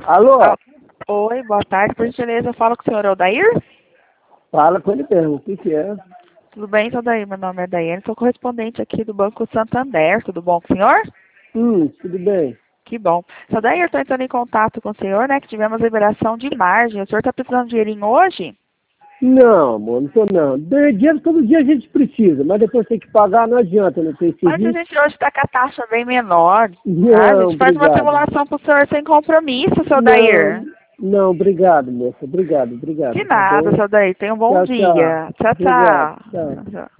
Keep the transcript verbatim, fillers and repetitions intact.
Alô? Ah, oi, boa tarde, por gentileza, eu falo com o senhor Odair? Fala com ele mesmo, o que que é? Tudo bem, seu Odair? Meu nome é Daiane, sou correspondente aqui do Banco Santander, tudo bom com o senhor? Hum, tudo bem. Que bom. Seu Odair, eu estou entrando em contato com o senhor, né, que tivemos liberação de margem. O senhor está precisando de dinheirinho hoje? Não, amor, não tô não. De- Dinheiro todo dia a gente precisa, mas depois tem que pagar, não adianta, não tem Mas a serviço. gente hoje está com a taxa bem menor. Tá? A Não, gente faz uma obrigado. simulação para o senhor sem compromisso, seu Não, Odair. não, obrigado, moça. Obrigado, De obrigado, tá nada, bom? seu Odair. Tenha um bom Tchau, tchau. dia. Tchau, Obrigado, tchau. tchau. Tchau, tchau.